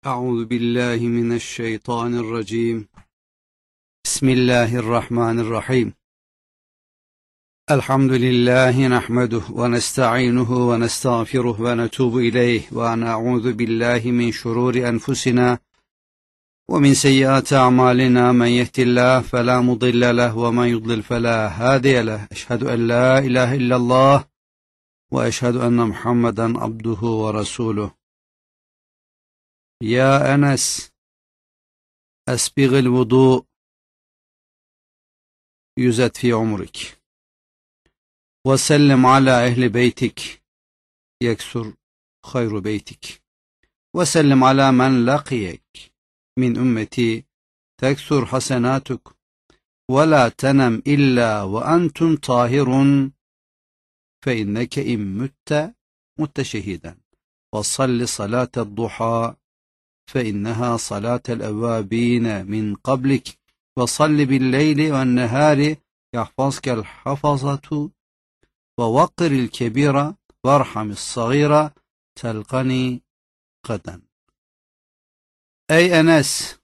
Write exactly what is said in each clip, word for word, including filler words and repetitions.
أعوذ بالله من الشيطان الرجيم. بسم الله الرحمن الرحيم. الحمد لله نحمده ونستعينه ونستغفره ونتوب إليه ونعوذ بالله من شرور أنفسنا ومن سيئات أعمالنا من يهد الله فلا مضل له ومن يضلل فلا هادي له أشهد أن لا إله إلا الله وأشهد أن محمدا عبده ورسوله. يا أنس أسبغ الوضوء يزد في عمرك وسلم على أهل بيتك يكثر خير بيتك وسلم على من لقيك من أمتي تكثر حسناتك ولا تنم إلا وأنتم طاهرون فإنك إن مت مت شهيدا وصل صلاة الضحى فإنها صلاة الأوابين من قبلك وصل بالليل والنهار يحفظك الحفظة ووقر الكبير وارحم الصغير تلقني غدا. Ey Enes!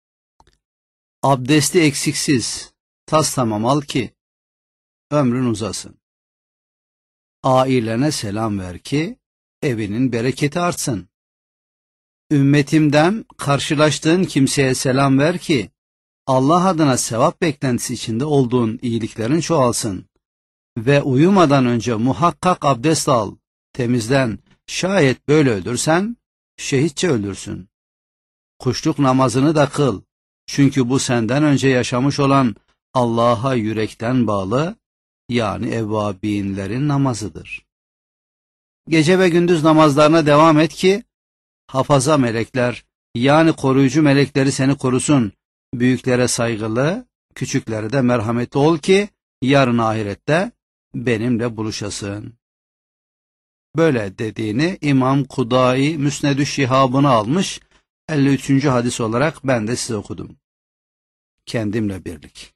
Abdesti eksiksiz, tas tamam al ki ömrün uzasın. Ailene selam ver ki evinin bereketi artsın. Ümmetimden karşılaştığın kimseye selam ver ki Allah adına sevap beklentisi içinde olduğun iyiliklerin çoğalsın. Ve uyumadan önce muhakkak abdest al, temizlen. Şayet böyle ölürsen şehitçe ölürsün. Kuşluk namazını da kıl. Çünkü bu senden önce yaşamış olan Allah'a yürekten bağlı, yani evvabinlerin namazıdır. Gece ve gündüz namazlarına devam et ki hafaza melekler, yani koruyucu melekleri seni korusun. Büyüklere saygılı, küçüklere de merhametli ol ki yarın ahirette benimle buluşasın. Böyle dediğini İmam Kudai Müsned-ü Şihab'ını almış, elli üçüncü hadis olarak ben de size okudum. Kendimle birlik.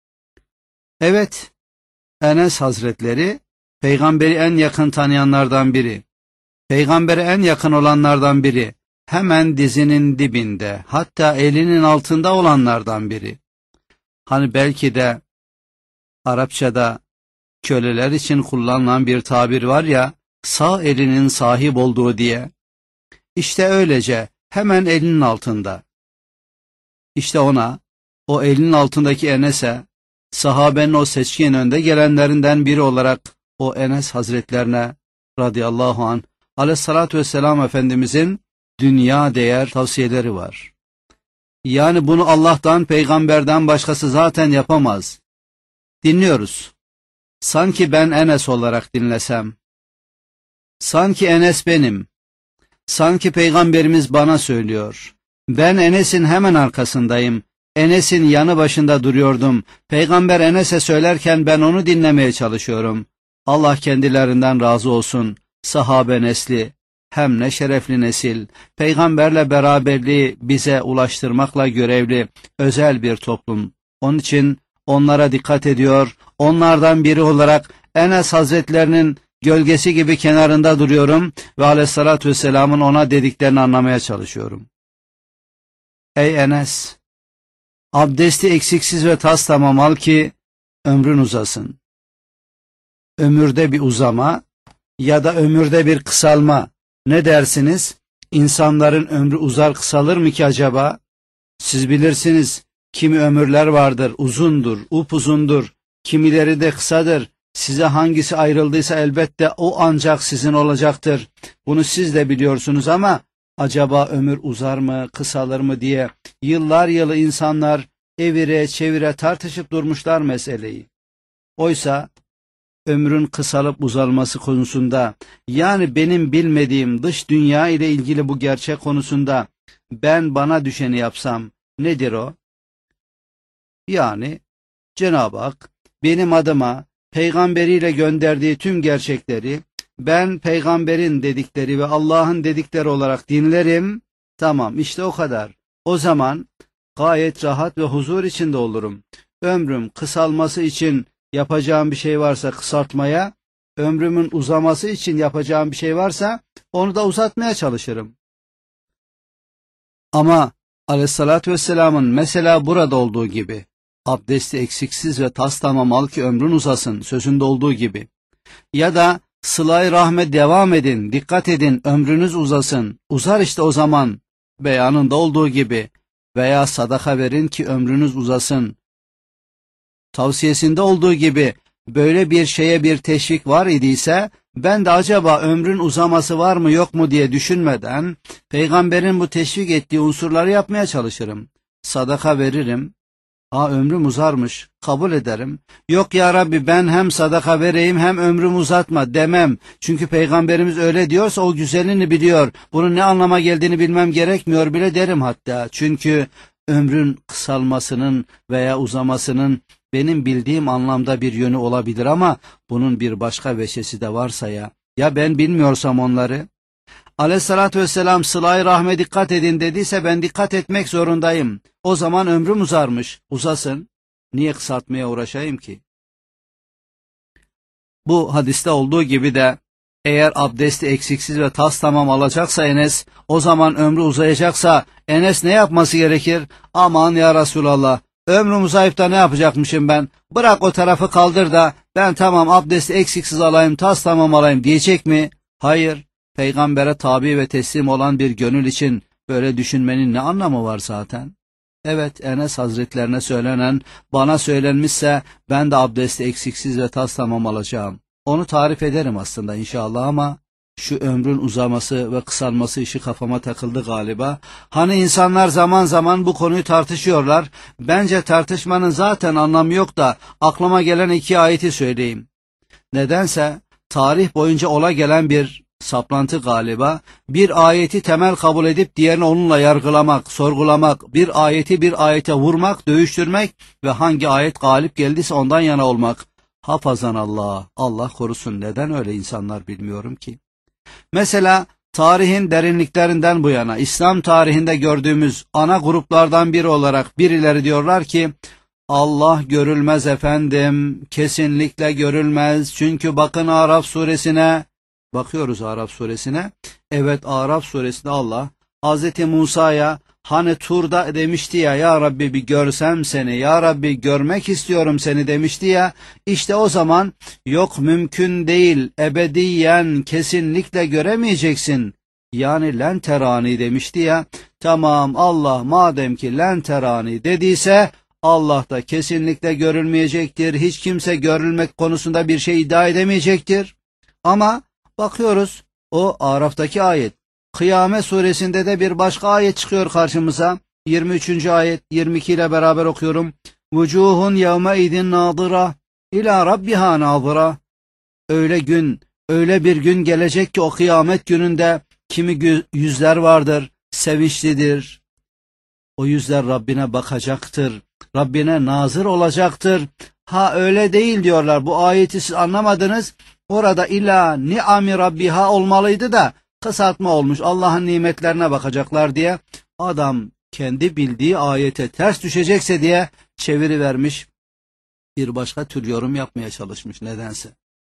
Evet, Enes Hazretleri, peygamberi en yakın tanıyanlardan biri, peygambere en yakın olanlardan biri, hemen dizinin dibinde, hatta elinin altında olanlardan biri. Hani belki de Arapçada köleler için kullanılan bir tabir var ya, sağ elinin sahip olduğu diye. İşte öylece hemen elinin altında. İşte ona, o elinin altındaki Enes'e, sahabenin o seçkin önde gelenlerinden biri olarak o Enes Hazretlerine radıyallahu anh, aleyhissalatü vesselam Efendimizin dünya değer tavsiyeleri var. Yani bunu Allah'tan, peygamberden başkası zaten yapamaz. Dinliyoruz. Sanki ben Enes olarak dinlesem. Sanki Enes benim. Sanki peygamberimiz bana söylüyor. Ben Enes'in hemen arkasındayım. Enes'in yanı başında duruyordum. Peygamber Enes'e söylerken ben onu dinlemeye çalışıyorum. Allah kendilerinden razı olsun. Sahabe nesli, hem ne şerefli nesil, peygamberle beraberliği bize ulaştırmakla görevli özel bir toplum. Onun için onlara dikkat ediyor, onlardan biri olarak Enes Hazretlerinin gölgesi gibi kenarında duruyorum ve aleyhissalatü vesselamın ona dediklerini anlamaya çalışıyorum. Ey Enes! Abdesti eksiksiz ve tas tamam al ki ömrün uzasın. Ömürde bir uzama ya da ömürde bir kısalma, ne dersiniz? İnsanların ömrü uzar kısalır mı ki acaba? Siz bilirsiniz, kimi ömürler vardır, uzundur, upuzundur, kimileri de kısadır. Size hangisi ayrıldıysa elbette o ancak sizin olacaktır. Bunu siz de biliyorsunuz ama acaba ömür uzar mı, kısalır mı diye yıllar yılı insanlar evire çevire tartışıp durmuşlar meseleyi. Oysa ömrün kısalıp uzalması konusunda, yani benim bilmediğim dış dünya ile ilgili bu gerçek konusunda ben bana düşeni yapsam nedir o? Yani Cenab-ı Hak benim adıma peygamberiyle gönderdiği tüm gerçekleri ben peygamberin dedikleri ve Allah'ın dedikleri olarak dinlerim. Tamam, işte o kadar. O zaman gayet rahat ve huzur içinde olurum. Ömrüm kısalması için yapacağım bir şey varsa kısaltmaya, ömrümün uzaması için yapacağım bir şey varsa onu da uzatmaya çalışırım. Ama Aleyhissalatü vesselamın mesela burada olduğu gibi, abdesti eksiksiz ve tastamam al ki ömrün uzasın sözünde olduğu gibi, ya da sıla-i rahme devam edin, dikkat edin, ömrünüz uzasın, uzar işte o zaman beyanında olduğu gibi, veya sadaka verin ki ömrünüz uzasın tavsiyesinde olduğu gibi, böyle bir şeye bir teşvik var idiyse, ben de acaba ömrün uzaması var mı yok mu diye düşünmeden, peygamberin bu teşvik ettiği unsurları yapmaya çalışırım. Sadaka veririm. Aa, ömrüm uzarmış, kabul ederim. Yok ya Rabbi, ben hem sadaka vereyim hem ömrümü uzatma demem. Çünkü peygamberimiz öyle diyorsa o güzelini biliyor. Bunun ne anlama geldiğini bilmem gerekmiyor bile derim hatta. Çünkü ömrün kısalmasının veya uzamasının benim bildiğim anlamda bir yönü olabilir ama bunun bir başka veçesi de varsa ya. Ya ben bilmiyorsam onları? Aleyhissalatü vesselam sıla-i rahme dikkat edin dediyse ben dikkat etmek zorundayım. O zaman ömrüm uzarmış. Uzasın. Niye kısaltmaya uğraşayım ki? Bu hadiste olduğu gibi de eğer abdesti eksiksiz ve tas tamam alacaksa Enes, o zaman ömrü uzayacaksa Enes ne yapması gerekir? Aman ya Resulallah, ömrüm uzayıp da ne yapacakmışım ben? Bırak o tarafı, kaldır da ben tamam abdesti eksiksiz alayım, tas tamam alayım diyecek mi? Hayır. Peygambere tabi ve teslim olan bir gönül için böyle düşünmenin ne anlamı var zaten? Evet, Enes Hazretlerine söylenen, bana söylenmişse ben de abdesti eksiksiz ve tas tamam alacağım. Onu tarif ederim aslında inşallah ama şu ömrün uzaması ve kısalması işi kafama takıldı galiba. Hani insanlar zaman zaman bu konuyu tartışıyorlar. Bence tartışmanın zaten anlamı yok da aklıma gelen iki ayeti söyleyeyim. Nedense tarih boyunca ola gelen bir saplantı galiba, bir ayeti temel kabul edip diğerini onunla yargılamak, sorgulamak, bir ayeti bir ayete vurmak, dövüştürmek ve hangi ayet galip geldiyse ondan yana olmak. Hafazan Allah, Allah korusun, neden öyle insanlar bilmiyorum ki. Mesela tarihin derinliklerinden bu yana İslam tarihinde gördüğümüz ana gruplardan biri olarak birileri diyorlar ki, Allah görülmez efendim, kesinlikle görülmez, çünkü bakın Araf suresine. Bakıyoruz Araf suresine. Evet, Araf suresinde Allah Hazreti Musa'ya hani Tur'da demişti ya, ya Rabbi bir görsem seni, ya Rabbi görmek istiyorum seni demişti ya, işte o zaman yok mümkün değil, ebediyen kesinlikle göremeyeceksin. Yani len terani demişti ya, tamam Allah madem ki len terani dediyse Allah da kesinlikle görülmeyecektir, hiç kimse görülmek konusunda bir şey iddia edemeyecektir. Ama bakıyoruz o Araf'taki ayet. Kıyamet suresinde de bir başka ayet çıkıyor karşımıza. yirmi üçüncü ayet, yirmi iki ile beraber okuyorum. Vucuhun yevme idin nazıra ila rabbiha nazıra. Öyle gün, öyle bir gün gelecek ki o kıyamet gününde kimi yüzler vardır, sevinçlidir. O yüzler Rabbine bakacaktır, Rabbine nazır olacaktır. Ha öyle değil diyorlar, bu ayeti siz anlamadınız. Orada ila ni'ami rabbiha olmalıydı da kısaltma olmuş, Allah'ın nimetlerine bakacaklar diye. Adam kendi bildiği ayete ters düşecekse diye çevirivermiş, bir başka tür yorum yapmaya çalışmış nedense.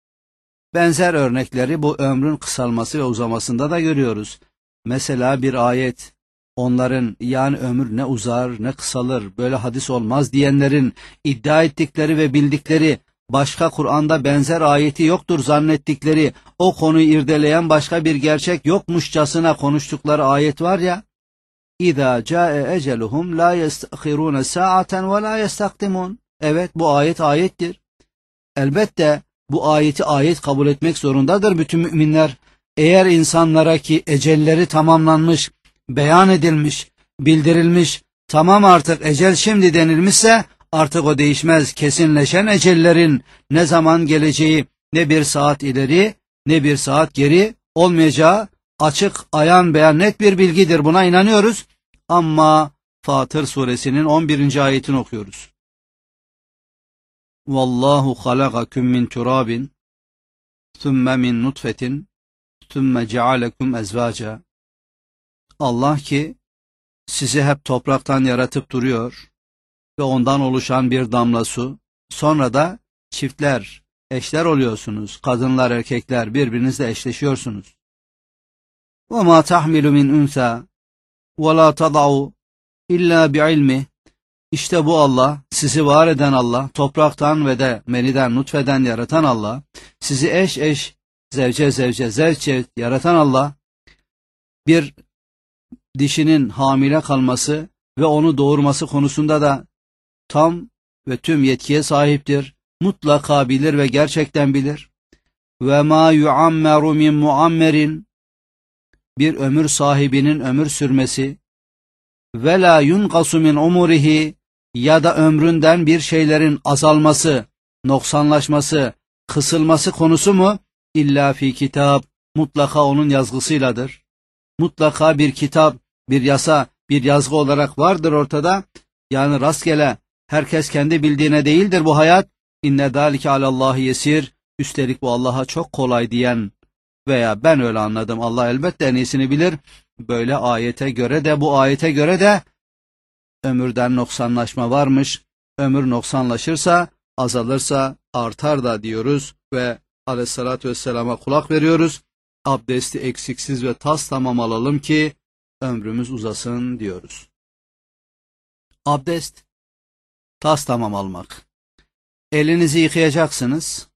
Benzer örnekleri bu ömrün kısalması ve uzamasında da görüyoruz. Mesela bir ayet, onların yani ömür ne uzar ne kısalır, böyle hadis olmaz diyenlerin iddia ettikleri ve bildikleri, başka Kur'an'da benzer ayeti yoktur zannettikleri, o konuyu irdeleyen başka bir gerçek yokmuşçasına konuştukları ayet var ya, İza ca'e eceluhum la yestahirun sa'aten ve la yestakdimun. Evet, bu ayet ayettir. Elbette bu ayeti ayet kabul etmek zorundadır bütün müminler. Eğer insanlara ki ecelleri tamamlanmış, beyan edilmiş, bildirilmiş, tamam artık ecel şimdi denilmişse, artık o değişmez. Kesinleşen ecellerin ne zaman geleceği, ne bir saat ileri ne bir saat geri olmayacağı açık, ayan beyan net bir bilgidir. Buna inanıyoruz. Ama Fatır suresinin on birinci ayetini okuyoruz. Vallahu halakakum min turabin thumme min nutfetin thumme cealekum ezvaca. Allah ki sizi hep topraktan yaratıp duruyor ve ondan oluşan bir damla su, sonra da çiftler, eşler oluyorsunuz. Kadınlar, erkekler birbirinizle eşleşiyorsunuz. وَمَا تَحْمِلُ مِنْ اُنْثَى وَلَا تَضَعُوا اِلَّا بِعِلْمِهِ. İşte bu Allah, sizi var eden Allah, topraktan ve de meniden, nutfeden yaratan Allah, sizi eş eş, zevce zevce, zevce yaratan Allah, bir dişinin hamile kalması ve onu doğurması konusunda da tam ve tüm yetkiye sahiptir. Mutlaka bilir ve gerçekten bilir. Ve ma yuammeru min muammerin, bir ömür sahibinin ömür sürmesi ve la yunqasu min umurihi, ya da ömründen bir şeylerin azalması, noksanlaşması, kısılması konusu mu? İlla fi kitap, mutlaka onun yazgısıyladır. Mutlaka bir kitap, bir yasa, bir yazgı olarak vardır ortada. Yani rastgele, herkes kendi bildiğine değildir bu hayat. İnne zâlike alallahi yesir. Üstelik bu Allah'a çok kolay diyen veya ben öyle anladım, Allah elbette en iyisini bilir. Böyle ayete göre de, bu ayete göre de ömürden noksanlaşma varmış. Ömür noksanlaşırsa, azalırsa artar da diyoruz ve aleyhissalatü vesselama kulak veriyoruz. Abdesti eksiksiz ve tas tamam alalım ki ömrümüz uzasın diyoruz. Abdest, tas tamam almak. Elinizi yıkayacaksınız.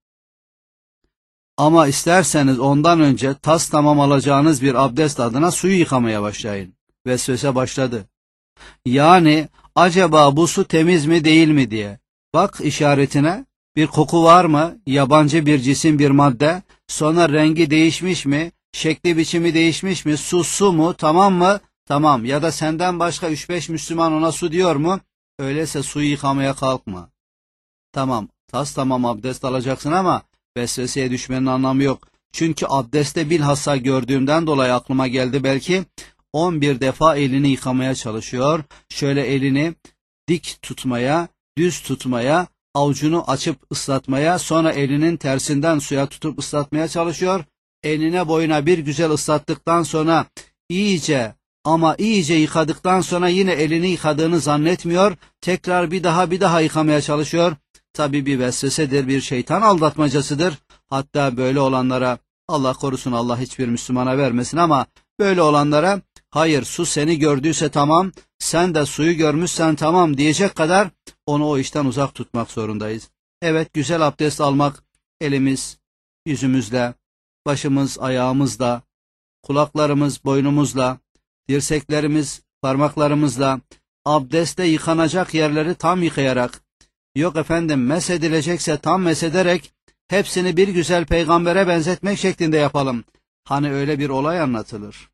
Ama isterseniz ondan önce tas tamam alacağınız bir abdest adına suyu yıkamaya başlayın. Vesvese başladı. Yani acaba bu su temiz mi değil mi diye. Bak işaretine, bir koku var mı? Yabancı bir cisim, bir madde. Sonra rengi değişmiş mi? Şekli biçimi değişmiş mi? Su su mu? Tamam mı? Tamam. Ya da senden başka üç beş Müslüman ona su diyor mu? Öyleyse suyu yıkamaya kalkma. Tamam. Tas tamam abdest alacaksın ama vesveseye düşmenin anlamı yok. Çünkü abdestte bilhassa gördüğümden dolayı aklıma geldi belki. on bir defa elini yıkamaya çalışıyor. Şöyle elini dik tutmaya, düz tutmaya, avucunu açıp ıslatmaya, sonra elinin tersinden suya tutup ıslatmaya çalışıyor. Eline boyuna bir güzel ıslattıktan sonra iyice ama iyice yıkadıktan sonra yine elini yıkadığını zannetmiyor. Tekrar bir daha bir daha yıkamaya çalışıyor. Tabii bir vesvesedir, bir şeytan aldatmacasıdır. Hatta böyle olanlara, Allah korusun, Allah hiçbir Müslümana vermesin ama böyle olanlara hayır, su seni gördüyse tamam, sen de suyu görmüşsen tamam diyecek kadar onu o işten uzak tutmak zorundayız. Evet, güzel abdest almak, elimiz, yüzümüzle, başımız, ayağımızla, kulaklarımız, boynumuzla, dirseklerimiz, parmaklarımızla, abdestte yıkanacak yerleri tam yıkayarak, yok efendim mesedilecekse tam mesederek, hepsini bir güzel peygambere benzetmek şeklinde yapalım. Hani öyle bir olay anlatılır.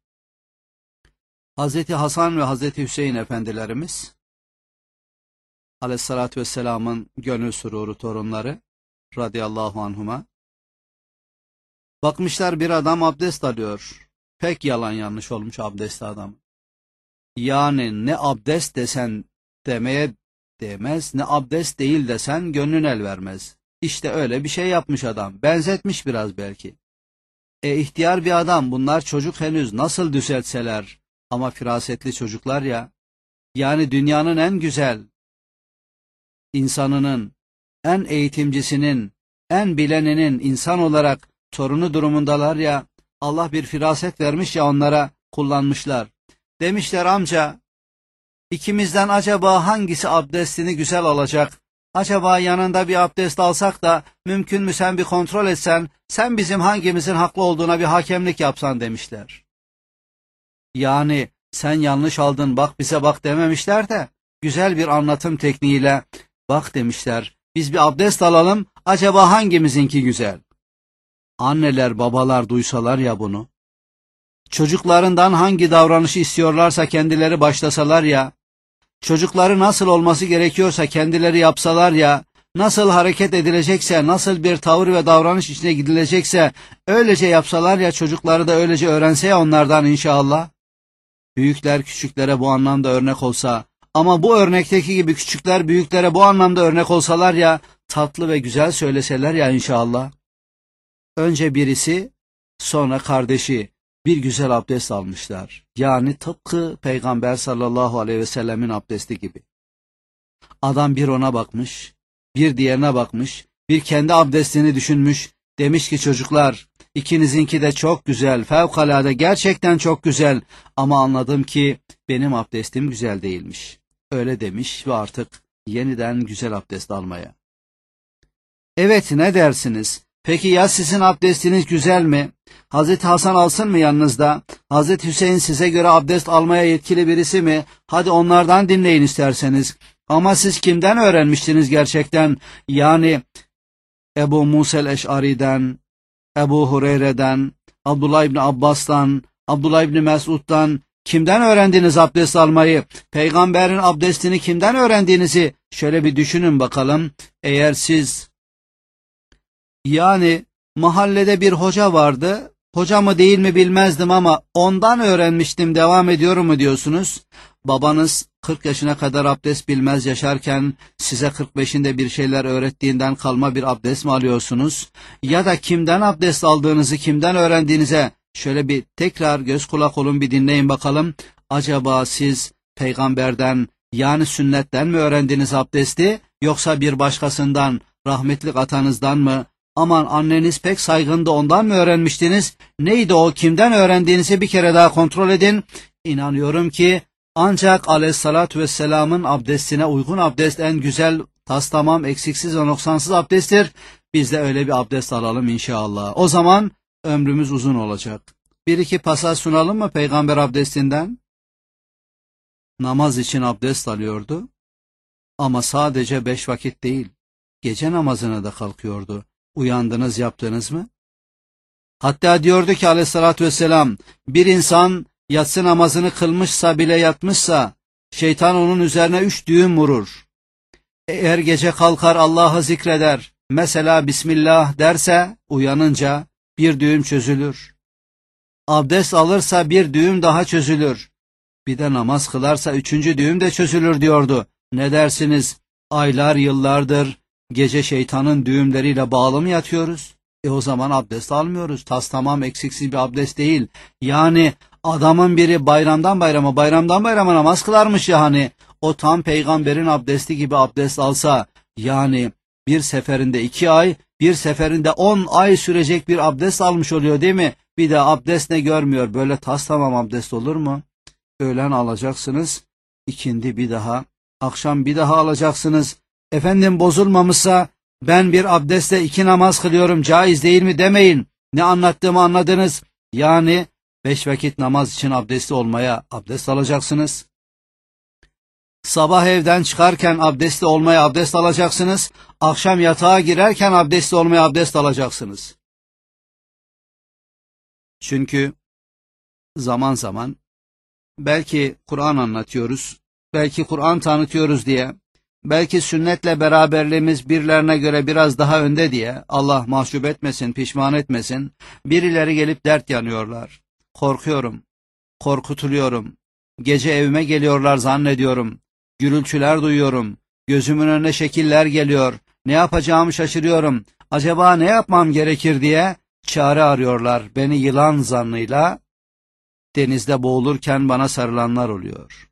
Hazreti Hasan ve Hazreti Hüseyin efendilerimiz, aleyhissalatü vesselamın gönül sururu torunları, radıyallahu anhuma, bakmışlar bir adam abdest alıyor. Pek yalan yanlış olmuş abdestli adam. Yani ne abdest desen demeye değmez, ne abdest değil desen gönlün el vermez. İşte öyle bir şey yapmış adam. Benzetmiş biraz belki. E ihtiyar bir adam, bunlar çocuk henüz, nasıl düzeltseler, ama firasetli çocuklar ya, yani dünyanın en güzel insanının, en eğitimcisinin, en bileninin insan olarak torunu durumundalar ya, Allah bir firaset vermiş ya onlara, kullanmışlar. Demişler amca, ikimizden acaba hangisi abdestini güzel alacak? Acaba yanında bir abdest alsak da mümkün mü sen bir kontrol etsen, sen bizim hangimizin haklı olduğuna bir hakemlik yapsan demişler. Yani sen yanlış aldın bak bize bak dememişler de güzel bir anlatım tekniğiyle bak demişler. Biz bir abdest alalım, acaba hangimizinki güzel? Anneler babalar duysalar ya bunu, çocuklarından hangi davranışı istiyorlarsa kendileri başlasalar ya, çocukları nasıl olması gerekiyorsa kendileri yapsalar ya, nasıl hareket edilecekse, nasıl bir tavır ve davranış içine gidilecekse öylece yapsalar ya, çocukları da öylece öğrense ya onlardan inşallah. Büyükler küçüklere bu anlamda örnek olsa, ama bu örnekteki gibi küçükler büyüklere bu anlamda örnek olsalar ya, tatlı ve güzel söyleseler ya inşallah. Önce birisi, sonra kardeşi bir güzel abdest almışlar. Yani tıpkı Peygamber sallallahu aleyhi ve sellemin abdesti gibi. Adam bir ona bakmış, bir diğerine bakmış, bir kendi abdestini düşünmüş. Demiş ki çocuklar, ikinizinki de çok güzel, fevkalade, gerçekten çok güzel. Ama anladım ki benim abdestim güzel değilmiş. Öyle demiş ve artık yeniden güzel abdest almaya. Evet, ne dersiniz? Peki ya sizin abdestiniz güzel mi? Hazreti Hasan alsın mı yanınızda? Hazreti Hüseyin size göre abdest almaya yetkili birisi mi? Hadi onlardan dinleyin isterseniz. Ama siz kimden öğrenmiştiniz gerçekten? Yani Ebu Musa'l Eş'ari'den, Ebu Hureyre'den, Abdullah İbni Abbas'tan, Abdullah İbni Mesud'dan kimden öğrendiniz abdest almayı? Peygamberin abdestini kimden öğrendiğinizi şöyle bir düşünün bakalım. Eğer siz, yani mahallede bir hoca vardı, hoca mı değil mi bilmezdim ama ondan öğrenmiştim, devam ediyorum mu diyorsunuz? Babanız kırk yaşına kadar abdest bilmez yaşarken size kırk beşinde bir şeyler öğrettiğinden kalma bir abdest mi alıyorsunuz? Ya da kimden abdest aldığınızı, kimden öğrendiğinize şöyle bir tekrar göz kulak olun, bir dinleyin bakalım. Acaba siz peygamberden, yani sünnetten mi öğrendiniz abdesti, yoksa bir başkasından, rahmetli atanızdan mı? Aman anneniz pek saygındı, ondan mı öğrenmiştiniz? Neydi o, kimden öğrendiğinizi bir kere daha kontrol edin. İnanıyorum ki ancak aleyhissalatü vesselamın abdestine uygun abdest en güzel, tastamam, eksiksiz ve noksansız abdesttir. Biz de öyle bir abdest alalım inşallah. O zaman ömrümüz uzun olacak. Bir iki pasaj sunalım mı peygamber abdestinden? Namaz için abdest alıyordu. Ama sadece beş vakit değil, gece namazına da kalkıyordu. Uyandınız, yaptınız mı? Hatta diyordu ki aleyhissalatü vesselam, bir insan yatsı namazını kılmışsa bile yatmışsa, şeytan onun üzerine üç düğüm vurur. Eğer gece kalkar Allah'ı zikreder, mesela Bismillah derse, uyanınca bir düğüm çözülür. Abdest alırsa bir düğüm daha çözülür. Bir de namaz kılarsa üçüncü düğüm de çözülür diyordu. Ne dersiniz? Aylar, yıllardır gece şeytanın düğümleriyle bağlı mı yatıyoruz? E o zaman abdest almıyoruz. Tas tamam eksiksiz bir abdest değil. Yani adamın biri bayramdan bayrama, bayramdan bayrama namaz kılarmış ya hani. O tam peygamberin abdesti gibi abdest alsa, yani bir seferinde iki ay, bir seferinde on ay sürecek bir abdest almış oluyor değil mi? Bir de abdest ne görmüyor? Böyle tas tamam abdest olur mu? Öğlen alacaksınız, ikindi bir daha, akşam bir daha alacaksınız. Efendim bozulmamışsa ben bir abdestle iki namaz kılıyorum, caiz değil mi demeyin. Ne anlattığımı anladınız. Yani beş vakit namaz için abdestli olmaya abdest alacaksınız. Sabah evden çıkarken abdestli olmaya abdest alacaksınız. Akşam yatağa girerken abdestli olmaya abdest alacaksınız. Çünkü zaman zaman belki Kur'an anlatıyoruz, belki Kur'an tanıtıyoruz diye, belki sünnetle beraberliğimiz birilerine göre biraz daha önde diye, Allah mahcup etmesin, pişman etmesin, birileri gelip dert yanıyorlar. Korkuyorum, korkutuluyorum, gece evime geliyorlar zannediyorum, gürültüler duyuyorum, gözümün önüne şekiller geliyor, ne yapacağımı şaşırıyorum, acaba ne yapmam gerekir diye çare arıyorlar. Beni yılan zannıyla denizde boğulurken bana sarılanlar oluyor.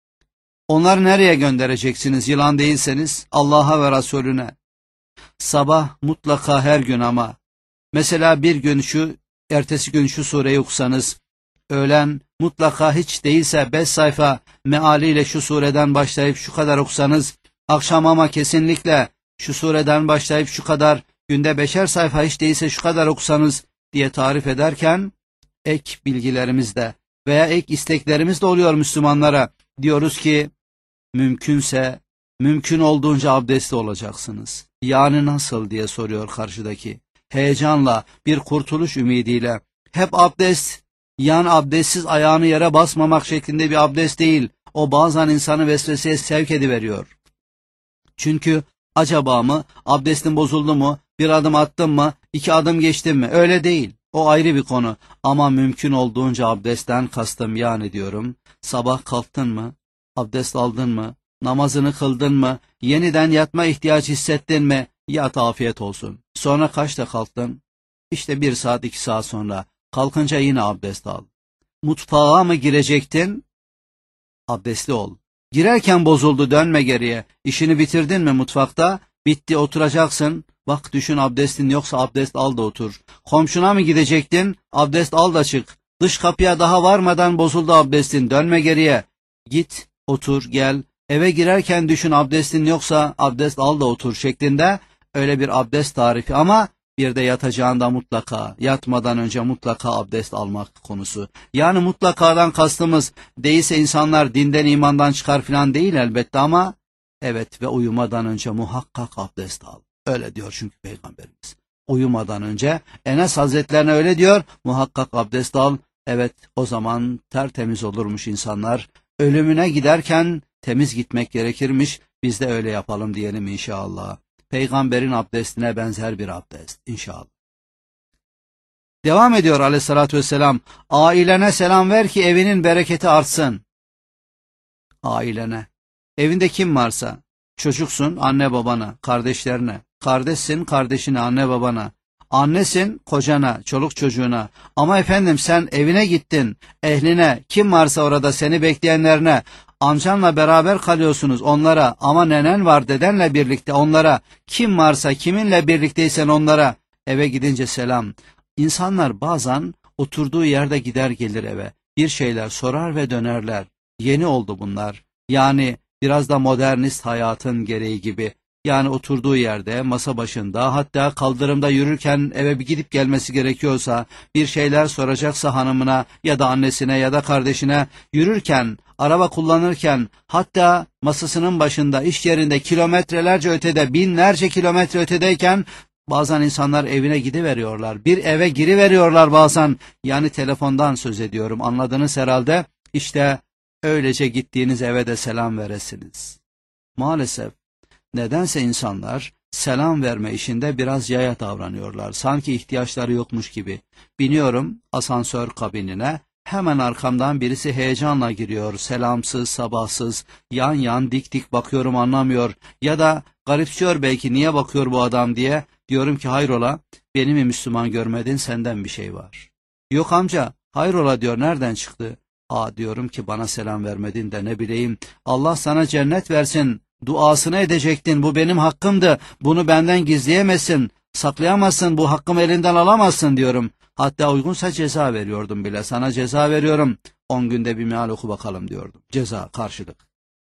Onları nereye göndereceksiniz yılan değilseniz? Allah'a ve Resulüne. Sabah mutlaka her gün ama. Mesela bir gün şu, ertesi gün şu sureyi okusanız, öğlen mutlaka hiç değilse beş sayfa mealiyle şu sureden başlayıp şu kadar okusanız, akşam ama kesinlikle şu sureden başlayıp şu kadar, günde beşer sayfa hiç değilse şu kadar okusanız diye tarif ederken, ek bilgilerimizde veya ek isteklerimiz de oluyor Müslümanlara. Diyoruz ki, mümkünse, mümkün olduğunca abdestli olacaksınız. Yani nasıl diye soruyor karşıdaki. Heyecanla, bir kurtuluş ümidiyle. Hep abdest, yani abdestsiz ayağını yere basmamak şeklinde bir abdest değil. O bazen insanı vesveseye sevk ediveriyor. Çünkü acaba mı, abdestin bozuldu mu, bir adım attım mı, iki adım geçtim mi? Öyle değil. O ayrı bir konu. Ama mümkün olduğunca abdestten kastım, yani diyorum. Sabah kalktın mı? Abdest aldın mı? Namazını kıldın mı? Yeniden yatma ihtiyacı hissettin mi? Yat, afiyet olsun. Sonra kaçta kalktın? İşte bir saat iki saat sonra. Kalkınca yine abdest al. Mutfağa mı girecektin? Abdestli ol. Girerken bozuldu, dönme geriye. İşini bitirdin mi mutfakta? Bitti, oturacaksın. Bak düşün, abdestin yoksa abdest al da otur. Komşuna mı gidecektin? Abdest al da çık. Dış kapıya daha varmadan bozuldu abdestin, dönme geriye. Git, otur, gel. Eve girerken düşün abdestin yoksa abdest al da otur şeklinde öyle bir abdest tarifi ama bir de yatacağında mutlaka, yatmadan önce mutlaka abdest almak konusu. Yani mutlakadan kastımız değilse insanlar dinden imandan çıkar falan değil elbette ama evet ve uyumadan önce muhakkak abdest al. Öyle diyor çünkü Peygamberimiz. Uyumadan önce Enes Hazretlerine öyle diyor, muhakkak abdest al. Evet o zaman tertemiz olurmuş insanlar. Ölümüne giderken temiz gitmek gerekirmiş. Biz de öyle yapalım diyelim inşallah. Peygamberin abdestine benzer bir abdest inşallah. Devam ediyor aleyhissalatü vesselam. Ailene selam ver ki evinin bereketi artsın. Ailene. Evinde kim varsa, çocuksun anne babana, kardeşlerine, kardeşsin kardeşine, anne babana, annesin kocana, çoluk çocuğuna. Ama efendim sen evine gittin, ehline, kim varsa orada seni bekleyenlerine, amcanla beraber kalıyorsunuz onlara, ama nenen var dedenle birlikte onlara, kim varsa kiminle birlikteysen onlara, eve gidince selam. İnsanlar bazen oturduğu yerde gider gelir eve, bir şeyler sorar ve dönerler. Yeni oldu bunlar. Yani biraz da modernist hayatın gereği gibi. Yani oturduğu yerde, masa başında, hatta kaldırımda yürürken eve bir gidip gelmesi gerekiyorsa, bir şeyler soracaksa hanımına ya da annesine ya da kardeşine, yürürken, araba kullanırken, hatta masasının başında, iş yerinde kilometrelerce ötede, binlerce kilometre ötedeyken, bazen insanlar evine gidiveriyorlar. Bir eve giriveriyorlar bazen. Yani telefondan söz ediyorum. Anladınız herhalde. İşte öylece gittiğiniz eve de selam veresiniz. Maalesef nedense insanlar selam verme işinde biraz yaya davranıyorlar. Sanki ihtiyaçları yokmuş gibi. Biniyorum asansör kabinine. Hemen arkamdan birisi heyecanla giriyor. Selamsız, sabahsız, yan yan dik dik bakıyorum anlamıyor. Ya da garipsiyor belki niye bakıyor bu adam diye. Diyorum ki hayrola, beni mi Müslüman görmedin, senden bir şey var. Yok amca, hayrola diyor, nereden çıktı? Aa diyorum ki bana selam vermedin de ne bileyim, Allah sana cennet versin, duasını edecektin, bu benim hakkımdı, bunu benden gizleyemezsin, saklayamazsın, bu hakkımı elinden alamazsın diyorum. Hatta uygunsa ceza veriyordum bile, sana ceza veriyorum, on günde bir meal oku bakalım diyordum. Ceza, karşılık.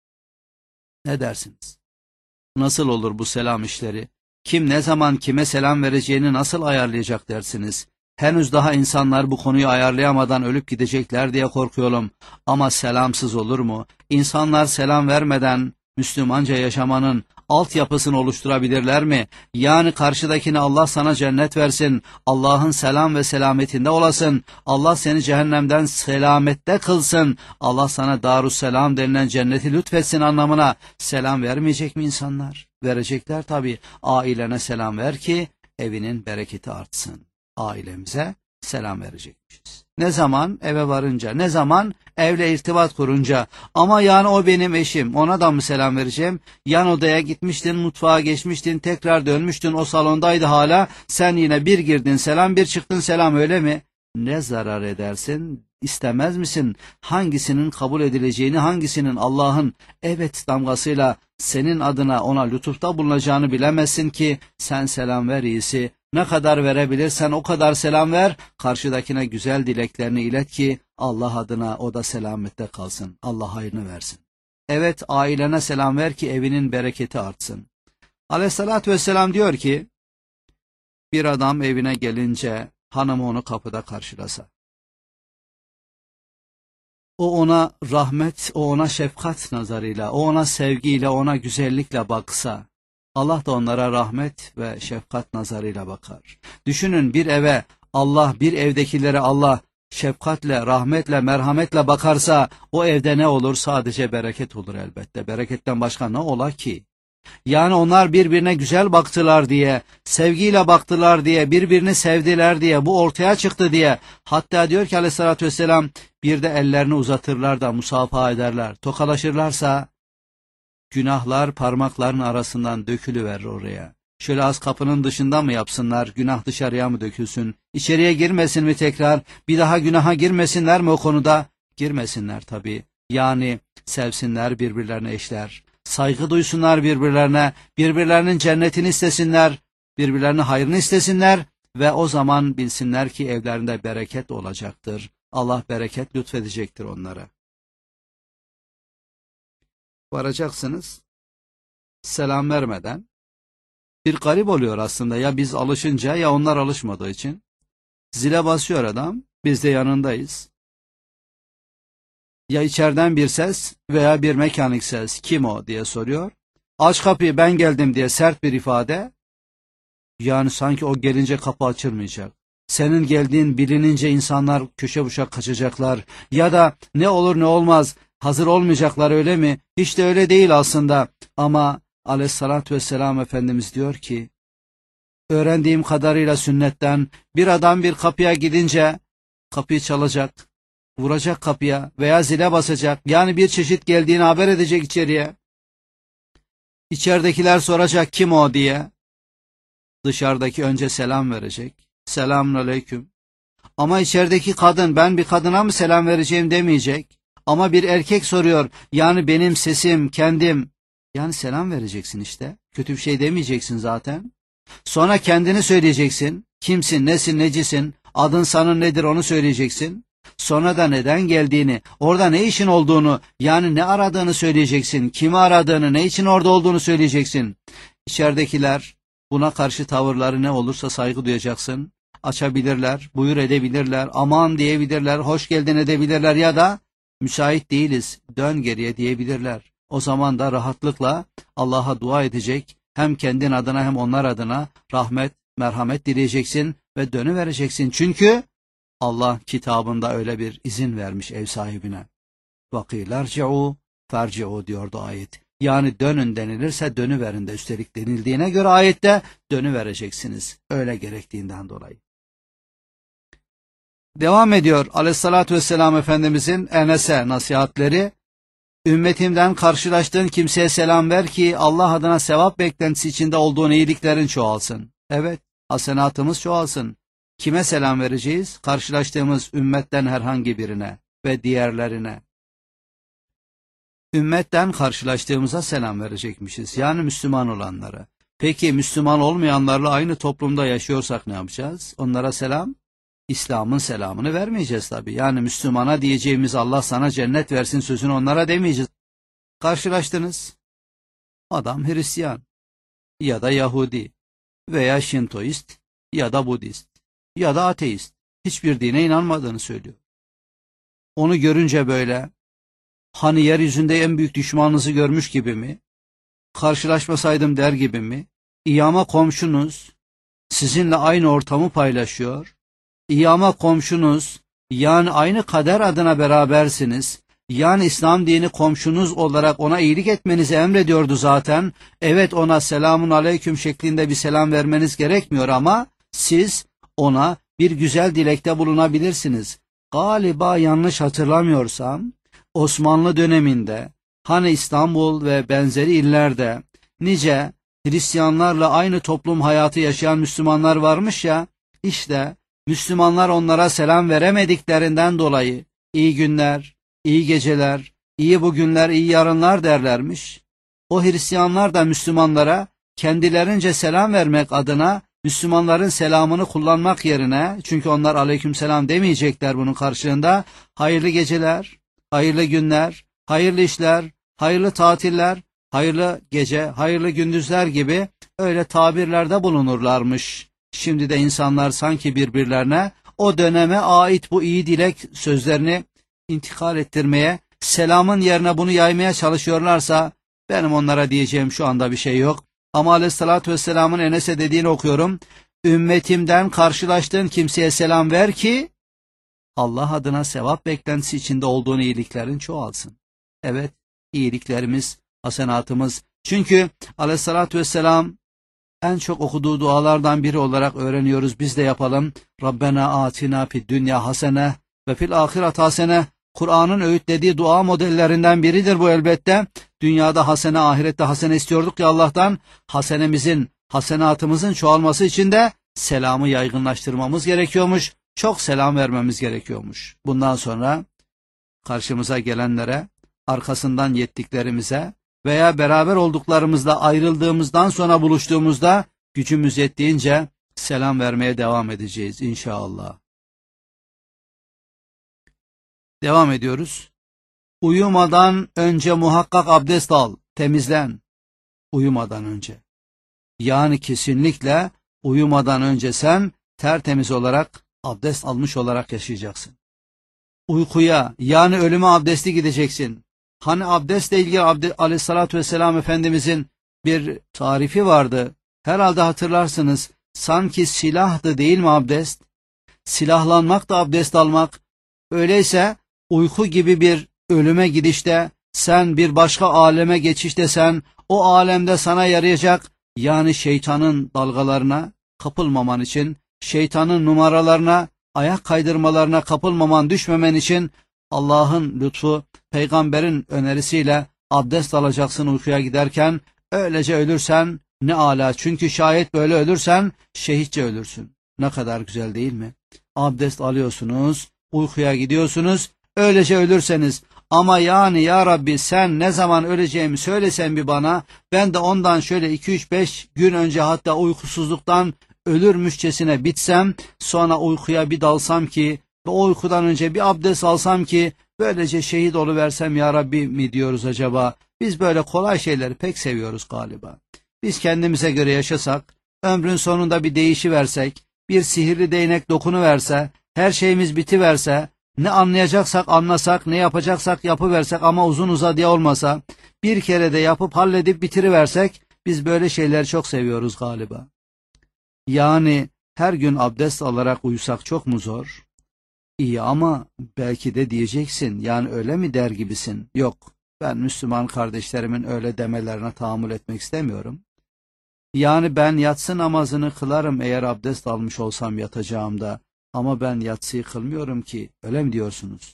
Ne dersiniz? Nasıl olur bu selam işleri? Kim ne zaman kime selam vereceğini nasıl ayarlayacak dersiniz? Henüz daha insanlar bu konuyu ayarlayamadan ölüp gidecekler diye korkuyorum. Ama selamsız olur mu? İnsanlar selam vermeden Müslümanca yaşamanın altyapısını oluşturabilirler mi? Yani karşıdakine Allah sana cennet versin, Allah'ın selam ve selametinde olasın, Allah seni cehennemden selamette kılsın, Allah sana Darusselam denilen cenneti lütfetsin anlamına selam vermeyecek mi insanlar? Verecekler tabii. Ailene selam ver ki evinin bereketi artsın. Ailemize selam verecekmişiz. Ne zaman? Eve varınca. Ne zaman? Evle irtibat kurunca. Ama yani o benim eşim. Ona da mı selam vereceğim? Yan odaya gitmiştin, mutfağa geçmiştin, tekrar dönmüştün, o salondaydı hala. Sen yine bir girdin selam, bir çıktın selam, öyle mi? Ne zarar edersin? İstemez misin? Hangisinin kabul edileceğini, hangisinin Allah'ın evet damgasıyla senin adına ona lütufta bulunacağını bilemezsin ki sen selam ver iyisi. Ne kadar verebilirsen o kadar selam ver, karşıdakine güzel dileklerini ilet ki Allah adına o da selamette kalsın. Allah hayrını versin. Evet, ailene selam ver ki evinin bereketi artsın. Aleyhissalatü vesselam diyor ki, bir adam evine gelince hanımı onu kapıda karşılasa, o ona rahmet, o ona şefkat nazarıyla, o ona sevgiyle, ona güzellikle baksa, Allah da onlara rahmet ve şefkat nazarıyla bakar. Düşünün, bir eve Allah, bir evdekilere Allah şefkatle, rahmetle, merhametle bakarsa, o evde ne olur? Sadece bereket olur elbette. Bereketten başka ne ola ki? Yani onlar birbirine güzel baktılar diye, sevgiyle baktılar diye, birbirini sevdiler diye, bu ortaya çıktı diye. Hatta diyor ki aleyhissalatü vesselam, bir de ellerini uzatırlar da musafaha ederler. Tokalaşırlarsa günahlar parmakların arasından dökülüverir oraya. Şöyle az kapının dışında mı yapsınlar, günah dışarıya mı dökülsün? İçeriye girmesin mi tekrar? Bir daha günaha girmesinler mi o konuda? Girmesinler tabii. Yani sevsinler birbirlerine eşler. Saygı duysunlar birbirlerine, birbirlerinin cennetini istesinler, birbirlerine hayrını istesinler ve o zaman bilsinler ki evlerinde bereket olacaktır. Allah bereket lütfedecektir onlara. Varacaksınız. Selam vermeden. Bir garip oluyor aslında, ya biz alışınca ya onlar alışmadığı için. Zile basıyor adam, biz de yanındayız. Ya içeriden bir ses veya bir mekanik ses, kim o diye soruyor. Aç kapıyı, ben geldim diye sert bir ifade. Yani sanki o gelince kapı açılmayacak. Senin geldiğin bilinince insanlar köşe bucak kaçacaklar. Ya da ne olur ne olmaz hazır olmayacaklar, öyle mi? Hiç de öyle değil aslında. Ama aleyhissalatü vesselam Efendimiz diyor ki, öğrendiğim kadarıyla sünnetten bir adam bir kapıya gidince kapıyı çalacak, vuracak kapıya veya zile basacak. Yani bir çeşit geldiğini haber edecek içeriye. İçeridekiler soracak kim o diye. Dışarıdaki önce selam verecek. Selamun aleyküm. Ama içerideki kadın, ben bir kadına mı selam vereceğim demeyecek. Ama bir erkek soruyor. Yani benim sesim, kendim. Yani selam vereceksin işte. Kötü bir şey demeyeceksin zaten. Sonra kendini söyleyeceksin. Kimsin, nesin, necisin, adın sanın nedir onu söyleyeceksin. Sonra da neden geldiğini, orada ne işin olduğunu, yani ne aradığını söyleyeceksin. Kimi aradığını, ne için orada olduğunu söyleyeceksin. İçeridekiler buna karşı tavırları ne olursa saygı duyacaksın. Açabilirler, buyur edebilirler, aman diyebilirler, hoş geldin edebilirler ya da müsait değiliz, dön geriye diyebilirler. O zaman da rahatlıkla Allah'a dua edecek, hem kendin adına hem onlar adına rahmet, merhamet dileyeceksin ve dönüvereceksin. Çünkü Allah kitabında öyle bir izin vermiş ev sahibine. وَقِيلَرْجِعُوا فَارْجِعُوا diyordu ayet. Yani dönün denilirse dönüverin de, üstelik denildiğine göre ayette dönüvereceksiniz. Öyle gerektiğinden dolayı. Devam ediyor aleyhissalatü vesselam Efendimizin Enes'e nasihatleri. Ümmetimden karşılaştığın kimseye selam ver ki Allah adına sevap beklentisi içinde olduğun iyiliklerin çoğalsın. Evet, hasenatımız çoğalsın. Kime selam vereceğiz? Karşılaştığımız ümmetten herhangi birine ve diğerlerine. Ümmetten karşılaştığımıza selam verecekmişiz. Yani Müslüman olanlara. Peki Müslüman olmayanlarla aynı toplumda yaşıyorsak ne yapacağız? Onlara selam, İslam'ın selamını vermeyeceğiz tabii. Yani Müslümana diyeceğimiz Allah sana cennet versin sözünü onlara demeyeceğiz. Karşılaştınız. Adam Hristiyan ya da Yahudi veya Şintoist ya da Budist ya da ateist. Hiçbir dine inanmadığını söylüyor. Onu görünce böyle, hani yeryüzünde en büyük düşmanınızı görmüş gibi mi? Karşılaşmasaydım der gibi mi? İyama komşunuz sizinle aynı ortamı paylaşıyor. İyama komşunuz, yani aynı kader adına berabersiniz. Yani İslam dini komşunuz olarak ona iyilik etmenizi emrediyordu zaten. Evet, ona selamun aleyküm şeklinde bir selam vermeniz gerekmiyor ama siz ona bir güzel dilekte bulunabilirsiniz. Galiba yanlış hatırlamıyorsam Osmanlı döneminde hani İstanbul ve benzeri illerde nice Hristiyanlarla aynı toplum hayatı yaşayan Müslümanlar varmış ya, işte Müslümanlar onlara selam veremediklerinden dolayı iyi günler, iyi geceler, iyi bugünler, iyi yarınlar derlermiş. O Hristiyanlar da Müslümanlara kendilerince selam vermek adına Müslümanların selamını kullanmak yerine, çünkü onlar aleykümselam demeyecekler bunun karşılığında, hayırlı geceler, hayırlı günler, hayırlı işler, hayırlı tatiller, hayırlı gece, hayırlı gündüzler gibi öyle tabirlerde bulunurlarmış. Şimdi de insanlar sanki birbirlerine o döneme ait bu iyi dilek sözlerini intikal ettirmeye, selamın yerine bunu yaymaya çalışıyorlarsa benim onlara diyeceğim şu anda bir şey yok. Ama aleyhissalatü vesselamın Enes'e dediğini okuyorum. Ümmetimden karşılaştığın kimseye selam ver ki Allah adına sevap beklentisi içinde olduğun iyiliklerin çoğalsın. Evet, iyiliklerimiz, hasenatımız. Çünkü aleyhissalatü vesselam en çok okuduğu dualardan biri olarak öğreniyoruz. Biz de yapalım. Rabbena atina fid dünya hasene ve fil ahiret hasene. Kur'an'ın öğütlediği dua modellerinden biridir bu elbette. Dünyada hasene, ahirette hasene istiyorduk ya Allah'tan. Hasenemizin, hasenatımızın çoğalması için de selamı yaygınlaştırmamız gerekiyormuş. Çok selam vermemiz gerekiyormuş. Bundan sonra karşımıza gelenlere, arkasından yettiklerimize veya beraber olduklarımızla ayrıldığımızdan sonra buluştuğumuzda gücümüz yettiğince selam vermeye devam edeceğiz inşallah. Devam ediyoruz. Uyumadan önce muhakkak abdest al, temizlen. Uyumadan önce. Yani kesinlikle uyumadan önce sen tertemiz olarak, abdest almış olarak yaşayacaksın. Uykuya, yani ölüme abdestli gideceksin. Hani abdestle ilgili Abde, Aleyhisselatü Vesselam Efendimizin bir tarifi vardı. Herhalde hatırlarsınız. Sanki silahtı değil mi abdest? Silahlanmak da abdest almak. Öyleyse uyku gibi bir ölüme gidişte, sen bir başka aleme geçişte sen, o alemde sana yarayacak, yani şeytanın dalgalarına kapılmaman için, şeytanın numaralarına, ayak kaydırmalarına kapılmaman, düşmemen için Allah'ın lütfu, peygamberin önerisiyle abdest alacaksın uykuya giderken. Öylece ölürsen ne âlâ, çünkü şayet böyle ölürsen şehitçe ölürsün. Ne kadar güzel değil mi? Abdest alıyorsunuz, uykuya gidiyorsunuz, öylece ölürseniz. Ama yani ya Rabbi, sen ne zaman öleceğimi söylesen bir bana, ben de ondan şöyle iki üç beş gün önce, hatta uykusuzluktan ölürmüşçesine bitsem, sonra uykuya bir dalsam ki ve o uykudan önce bir abdest alsam ki böylece şehit oluversem ya Rabbi mi diyoruz acaba? Biz böyle kolay şeyleri pek seviyoruz galiba. Biz kendimize göre yaşasak, ömrün sonunda bir değişiversek, bir sihirli değnek dokunuverse, her şeyimiz bitiverse, ne anlayacaksak anlasak, ne yapacaksak yapıversek ama uzun uzadıya olmasa, bir kere de yapıp halledip bitiriversek, biz böyle şeyleri çok seviyoruz galiba. Yani her gün abdest alarak uyusak çok mu zor? İyi ama belki de diyeceksin, yani öyle mi der gibisin. Yok, ben Müslüman kardeşlerimin öyle demelerine tahammül etmek istemiyorum. Yani ben yatsı namazını kılarım eğer abdest almış olsam yatacağımda, ama ben yatsıyı kılmıyorum ki, öyle mi diyorsunuz?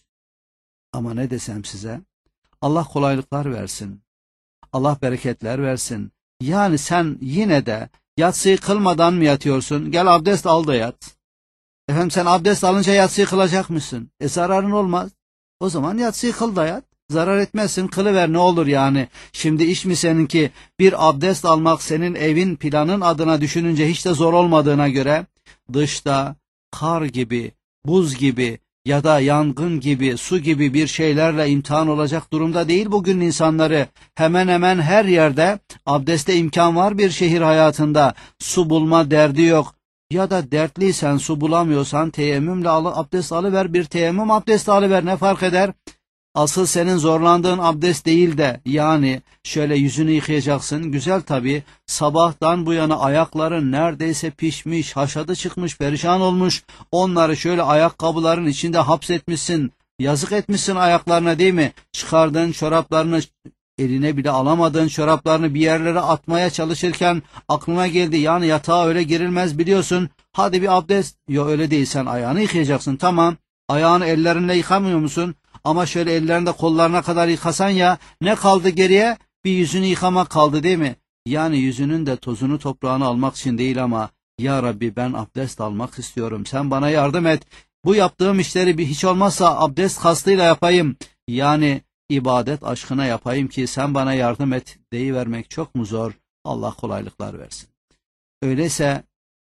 Ama ne desem size? Allah kolaylıklar versin. Allah bereketler versin. Yani sen yine de yatsıyı kılmadan mı yatıyorsun? Gel abdest al da yat. Efendim sen abdest alınca yatsıyı kılacak mısın? E zararın olmaz. O zaman yatsıyı kıl da yat. Zarar etmezsin, kılıver ne olur yani. Şimdi iş mi seninki, bir abdest almak senin evin planın adına düşününce hiç de zor olmadığına göre, dışta kar gibi, buz gibi ya da yangın gibi, su gibi bir şeylerle imtihan olacak durumda değil bugün insanları. Hemen hemen her yerde abdeste imkan var bir şehir hayatında. Su bulma derdi yok. Ya da dertliysen, su bulamıyorsan teyemmümle al, abdest alıver, bir teyemmüm abdest alıver, ne fark eder? Asıl senin zorlandığın abdest değil de, yani şöyle yüzünü yıkayacaksın, güzel tabii, sabahtan bu yana ayakların neredeyse pişmiş, haşadı çıkmış, perişan olmuş, onları şöyle ayakkabıların içinde hapsetmişsin, yazık etmişsin ayaklarına değil mi? Çıkardığın çoraplarını, eline bile alamadığın çoraplarını bir yerlere atmaya çalışırken aklına geldi, yani yatağa öyle girilmez biliyorsun, hadi bir abdest. Yok öyle değil, sen ayağını yıkayacaksın, tamam, ayağını ellerinle yıkamıyor musun? Ama şöyle ellerinde kollarına kadar yıkasan ya, ne kaldı geriye? Bir yüzünü yıkamak kaldı değil mi? Yani yüzünün de tozunu toprağını almak için değil ama, ya Rabbi ben abdest almak istiyorum, sen bana yardım et. Bu yaptığım işleri bir hiç olmazsa abdest kastıyla yapayım. Yani ibadet aşkına yapayım ki sen bana yardım et deyivermek çok mu zor? Allah kolaylıklar versin. Öyleyse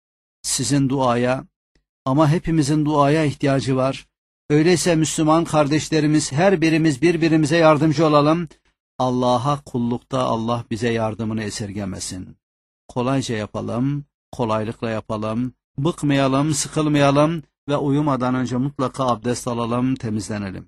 sizin duaya, ama hepimizin duaya ihtiyacı var. Öyleyse Müslüman kardeşlerimiz, her birimiz birbirimize yardımcı olalım. Allah'a kullukta Allah bize yardımını esirgemesin. Kolayca yapalım, kolaylıkla yapalım, bıkmayalım, sıkılmayalım ve uyumadan önce mutlaka abdest alalım, temizlenelim.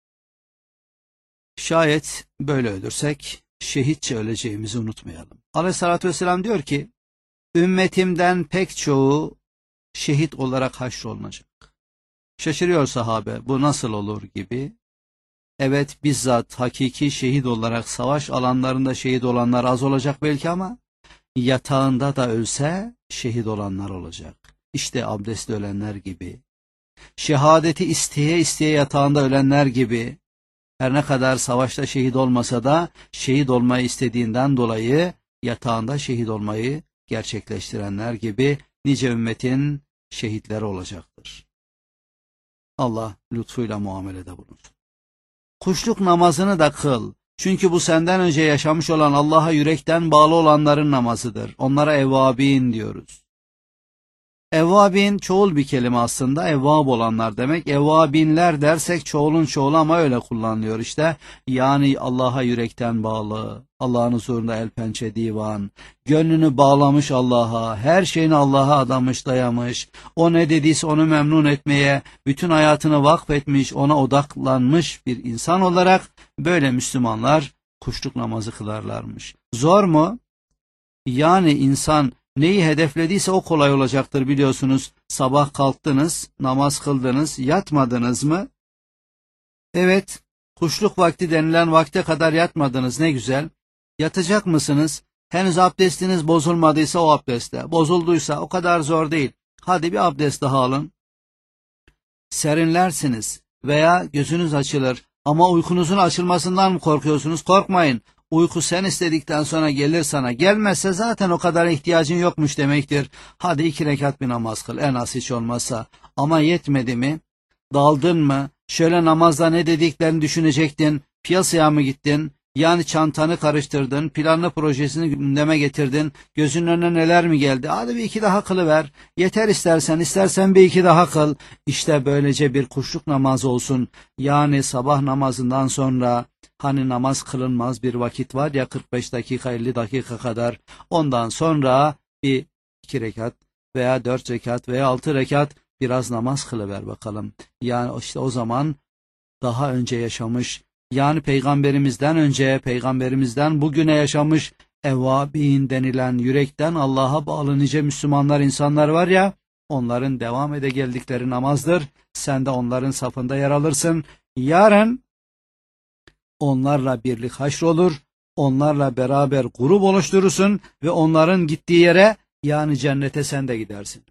Şayet böyle ölürsek, şehitçe öleceğimizi unutmayalım. Aleyhissalatü vesselam diyor ki, ümmetimden pek çoğu şehit olarak haşrolunacak. Şaşırıyor sahabe, bu nasıl olur gibi. Evet, bizzat hakiki şehit olarak savaş alanlarında şehit olanlar az olacak belki ama yatağında da ölse şehit olanlar olacak. İşte abdestli ölenler gibi, şehadeti isteye isteye yatağında ölenler gibi, her ne kadar savaşta şehit olmasa da şehit olmayı istediğinden dolayı yatağında şehit olmayı gerçekleştirenler gibi nice ümmetin şehitleri olacaktır. Allah lütfuyla muamelede bulunsun. Kuşluk namazını da kıl. Çünkü bu senden önce yaşamış olan, Allah'a yürekten bağlı olanların namazıdır. Onlara evvabin diyoruz. Evvabin çoğul bir kelime aslında. Evvab olanlar demek. Evvabinler dersek çoğulun çoğulu ama öyle kullanılıyor işte. Yani Allah'a yürekten bağlı, Allah'ın huzurunda el pençe divan, gönlünü bağlamış Allah'a, her şeyini Allah'a adamış, dayamış, o ne dediyse onu memnun etmeye, bütün hayatını vakfetmiş, ona odaklanmış bir insan olarak böyle Müslümanlar kuşluk namazı kılarlarmış. Zor mu? Yani insan neyi hedeflediyse o kolay olacaktır biliyorsunuz. Sabah kalktınız, namaz kıldınız, yatmadınız mı? Evet, kuşluk vakti denilen vakte kadar yatmadınız, ne güzel. Yatacak mısınız? Henüz abdestiniz bozulmadıysa o abdestle, bozulduysa o kadar zor değil. Hadi bir abdest daha alın. Serinlersiniz veya gözünüz açılır ama uykunuzun açılmasından mı korkuyorsunuz? Korkmayın. Uyku sen istedikten sonra gelir sana. Gelmezse zaten o kadar ihtiyacın yokmuş demektir. Hadi iki rekat bir namaz kıl en az hiç olmazsa. Ama yetmedi mi? Daldın mı? Şöyle namazda ne dediklerini düşünecektin. Piyasaya mı gittin? Yani çantanı karıştırdın, planlı projesini gündeme getirdin, gözünün önüne neler mi geldi? Hadi bir iki daha kılıver. Yeter istersen, istersen bir iki daha kıl. İşte böylece bir kuşluk namazı olsun. Yani sabah namazından sonra hani namaz kılınmaz bir vakit var ya kırk beş dakika elli dakika kadar. Ondan sonra bir iki rekat veya dört rekat veya altı rekat biraz namaz kılıver bakalım. Yani işte o zaman daha önce yaşamış, yani peygamberimizden önce, peygamberimizden bugüne yaşamış evvabin denilen yürekten Allah'a bağlı nice Müslümanlar, insanlar var ya, onların devam ede geldikleri namazdır. Sen de onların safında yer alırsın. Yarın onlarla birlik haşrolur, onlarla beraber grup oluşturursun ve onların gittiği yere, yani cennete sen de gidersin.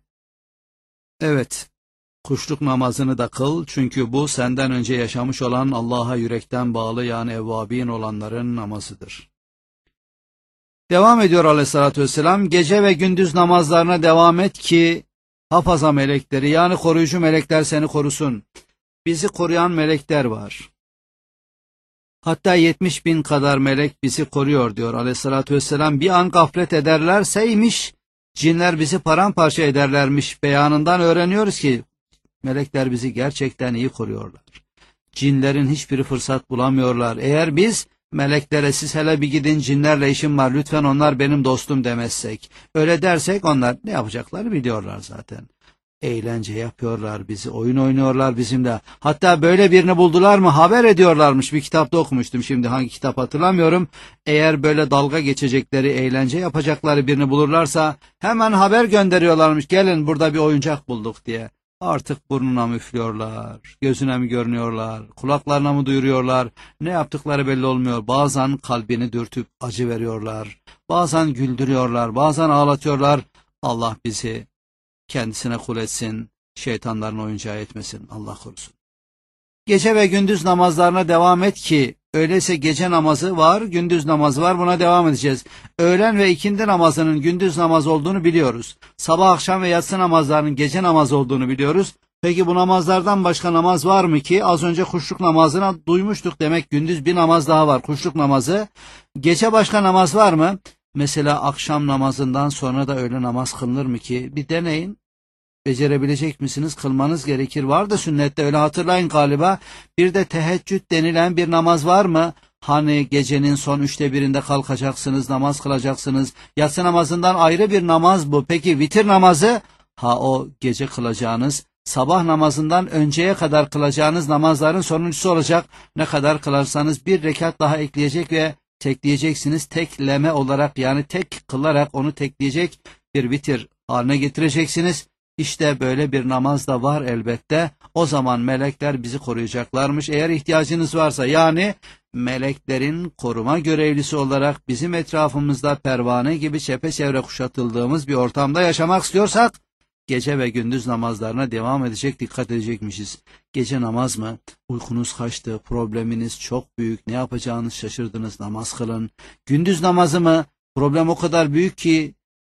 Evet. Kuşluk namazını da kıl, çünkü bu senden önce yaşamış olan Allah'a yürekten bağlı, yani evvabin olanların namazıdır. Devam ediyor aleyhissalatü vesselam, gece ve gündüz namazlarına devam et ki hafaza melekleri, yani koruyucu melekler seni korusun. Bizi koruyan melekler var. Hatta yetmiş bin kadar melek bizi koruyor diyor aleyhissalatü vesselam. Bir an gaflet ederlerseymiş, cinler bizi paramparça ederlermiş beyanından öğreniyoruz ki melekler bizi gerçekten iyi koruyorlar. Cinlerin hiçbiri fırsat bulamıyorlar. Eğer biz meleklere siz hele bir gidin, cinlerle işim var lütfen onlar benim dostum demezsek, öyle dersek onlar ne yapacaklarını biliyorlar zaten. Eğlence yapıyorlar, bizi oyun oynuyorlar bizimle. Hatta böyle birini buldular mı haber ediyorlarmış. Bir kitapta okumuştum, şimdi hangi kitap hatırlamıyorum. Eğer böyle dalga geçecekleri, eğlence yapacakları birini bulurlarsa hemen haber gönderiyorlarmış. Gelin burada bir oyuncak bulduk diye. Artık burnuna mı üflüyorlar, gözüne mi görünüyorlar, kulaklarına mı duyuruyorlar, ne yaptıkları belli olmuyor. Bazen kalbini dürtüp acı veriyorlar, bazen güldürüyorlar, bazen ağlatıyorlar. Allah bizi kendisine kul etsin, şeytanların oyuncağı etmesin, Allah korusun. Gece ve gündüz namazlarına devam et ki, öyleyse gece namazı var, gündüz namazı var, buna devam edeceğiz. Öğlen ve ikindi namazının gündüz namaz olduğunu biliyoruz. Sabah, akşam ve yatsı namazlarının gece namaz olduğunu biliyoruz. Peki bu namazlardan başka namaz var mı ki? Az önce kuşluk namazını duymuştuk, demek gündüz bir namaz daha var, kuşluk namazı. Gece başka namaz var mı? Mesela akşam namazından sonra da öğle namaz kılınır mı ki? Bir deneyin. Becerebilecek misiniz? Kılmanız gerekir. Var da sünnette, öyle hatırlayın galiba. Bir de teheccüd denilen bir namaz var mı? Hani gecenin son üçte birinde kalkacaksınız, namaz kılacaksınız. Yatsı namazından ayrı bir namaz bu. Peki vitir namazı? Ha, o gece kılacağınız, sabah namazından önceye kadar kılacağınız namazların sonuncusu olacak. Ne kadar kılarsanız bir rekat daha ekleyecek ve tekleyeceksiniz. Tekleme olarak, yani tek kılarak onu tekleyecek bir vitir haline getireceksiniz. İşte böyle bir namaz da var elbette. O zaman melekler bizi koruyacaklarmış. Eğer ihtiyacınız varsa, yani meleklerin koruma görevlisi olarak bizim etrafımızda pervane gibi çepeçevre kuşatıldığımız bir ortamda yaşamak istiyorsak, gece ve gündüz namazlarına devam edecek, dikkat edecekmişiz. Gece namaz mı? Uykunuz kaçtı, probleminiz çok büyük, ne yapacağınız şaşırdınız, namaz kılın. Gündüz namazı mı? Problem o kadar büyük ki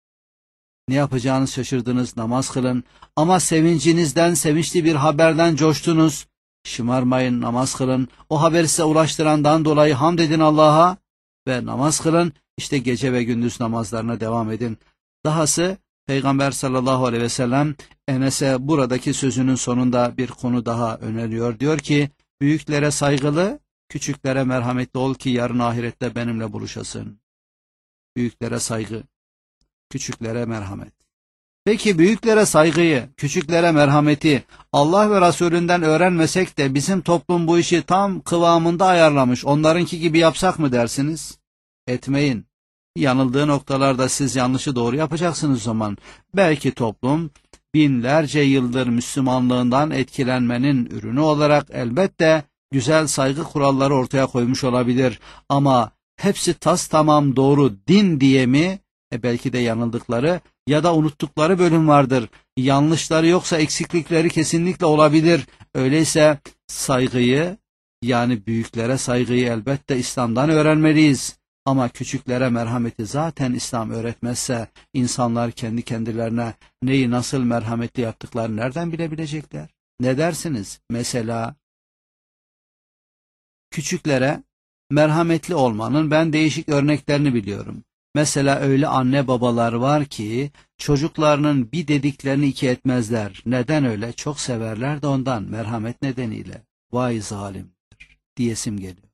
ne yapacağınız şaşırdınız, namaz kılın. Ama sevincinizden, sevinçli bir haberden coştunuz, şımarmayın, namaz kılın. O haberi size ulaştırandan dolayı hamd edin Allah'a ve namaz kılın. İşte gece ve gündüz namazlarına devam edin. Dahası Peygamber sallallahu aleyhi ve sellem Enes'e buradaki sözünün sonunda bir konu daha öneriyor. Diyor ki, büyüklere saygılı, küçüklere merhametli ol ki yarın ahirette benimle buluşasın. Büyüklere saygı, küçüklere merhamet. Peki büyüklere saygıyı, küçüklere merhameti Allah ve Resulünden öğrenmesek de bizim toplum bu işi tam kıvamında ayarlamış, onlarınki gibi yapsak mı dersiniz? Etmeyin. Yanıldığı noktalarda siz yanlışı doğru yapacaksınız o zaman. Belki toplum binlerce yıldır Müslümanlığından etkilenmenin ürünü olarak elbette güzel saygı kuralları ortaya koymuş olabilir. Ama hepsi tas tamam doğru din diye mi? E belki de yanıldıkları ya da unuttukları bölüm vardır. Yanlışları yoksa eksiklikleri kesinlikle olabilir. Öyleyse saygıyı, yani büyüklere saygıyı elbette İslam'dan öğrenmeliyiz. Ama küçüklere merhameti zaten İslam öğretmezse insanlar kendi kendilerine neyi nasıl merhametli yaptıklarını nereden bilebilecekler? Ne dersiniz? Mesela küçüklere merhametli olmanın ben değişik örneklerini biliyorum. Mesela öyle anne babalar var ki çocuklarının bir dediklerini iki etmezler. Neden öyle? Çok severler de ondan, merhamet nedeniyle. Vay zalimdir diyesim geliyor.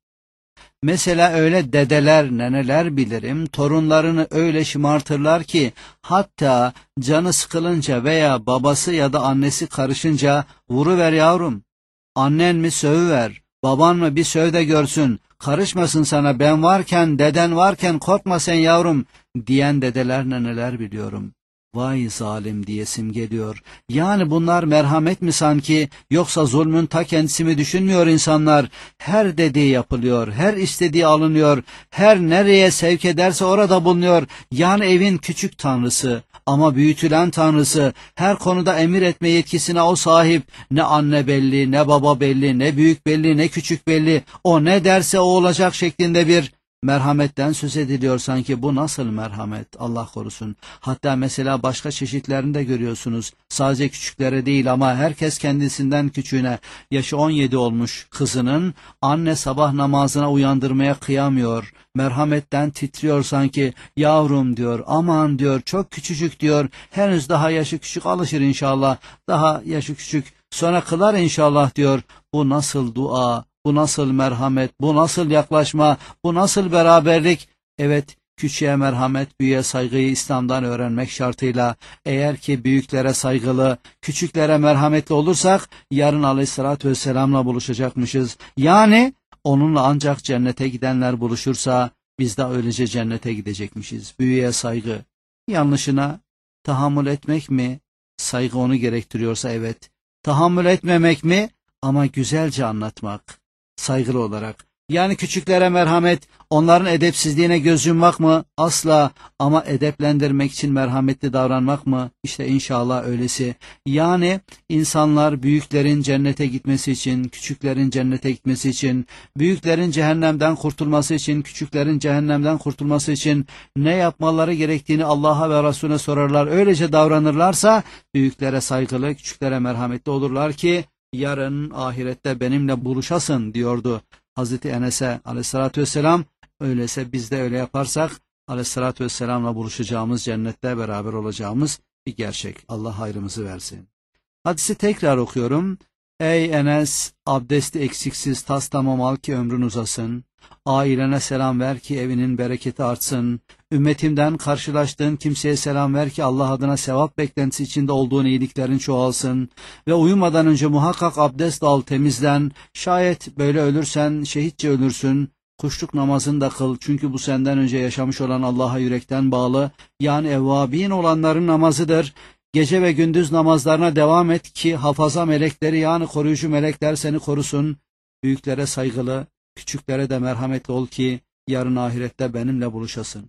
Mesela öyle dedeler, neneler bilirim, torunlarını öyle şımartırlar ki hatta canı sıkılınca veya babası ya da annesi karışınca vuruver yavrum, annen mi sövüver, baban mı bir söv de görsün, karışmasın sana, ben varken, deden varken korkma sen yavrum diyen dedeler, neneler biliyorum. Vay zalim diyesim geliyor. Yani bunlar merhamet mi sanki, yoksa zulmün ta kendisi mi düşünmüyor insanlar? Her dediği yapılıyor, her istediği alınıyor, her nereye sevk ederse orada bulunuyor. Yani evin küçük tanrısı ama büyütülen tanrısı, her konuda emir etme yetkisine o sahip. Ne anne belli, ne baba belli, ne büyük belli, ne küçük belli. O ne derse o olacak şeklinde bir merhametten söz ediliyor sanki. Bu nasıl merhamet? Allah korusun. Hatta mesela başka çeşitlerinde görüyorsunuz. Sadece küçüklere değil ama herkes kendisinden küçüğüne, yaşı on yedi olmuş kızının anne sabah namazına uyandırmaya kıyamıyor. Merhametten titriyor sanki. Yavrum diyor, aman diyor, çok küçücük diyor. Henüz daha yaşı küçük, alışır inşallah. Daha yaşı küçük, sonra kılar inşallah diyor. Bu nasıl dua? Bu nasıl merhamet, bu nasıl yaklaşma, bu nasıl beraberlik? Evet, küçüğe merhamet, büyüğe saygıyı İslam'dan öğrenmek şartıyla, eğer ki büyüklere saygılı, küçüklere merhametli olursak, yarın Aleyhisselatü Vesselam'la buluşacakmışız. Yani onunla ancak cennete gidenler buluşursa, biz de öylece cennete gidecekmişiz. Büyüğe saygı, yanlışına tahammül etmek mi? Saygı onu gerektiriyorsa evet. Tahammül etmemek mi? Ama güzelce anlatmak. Saygılı olarak. Yani küçüklere merhamet, onların edepsizliğine göz yummak mı? Asla. Ama edeplendirmek için merhametli davranmak mı? İşte inşallah öylesi. Yani insanlar büyüklerin cennete gitmesi için, küçüklerin cennete gitmesi için, büyüklerin cehennemden kurtulması için, küçüklerin cehennemden kurtulması için ne yapmaları gerektiğini Allah'a ve Resulüne sorarlar. Öylece davranırlarsa büyüklere saygılı, küçüklere merhametli olurlar ki yarın ahirette benimle buluşasın diyordu Hazreti Enes'e aleyhissalatü vesselam. Öyleyse biz de öyle yaparsak aleyhissalatü vesselamla buluşacağımız, cennette beraber olacağımız bir gerçek. Allah hayrımızı versin. Hadisi tekrar okuyorum. Ey Enes, abdesti eksiksiz tas tamam al ki ömrün uzasın. Ailene selam ver ki evinin bereketi artsın. Ümmetimden karşılaştığın kimseye selam ver ki Allah adına sevap beklentisi içinde olduğun iyiliklerin çoğalsın. Ve uyumadan önce muhakkak abdest al, temizlen. Şayet böyle ölürsen şehitçe ölürsün. Kuşluk namazını da kıl, çünkü bu senden önce yaşamış olan Allah'a yürekten bağlı, yani evvabin olanların namazıdır. Gece ve gündüz namazlarına devam et ki hafaza melekleri, yani koruyucu melekler seni korusun. Büyüklere saygılı, küçüklere de merhametli ol ki yarın ahirette benimle buluşasın.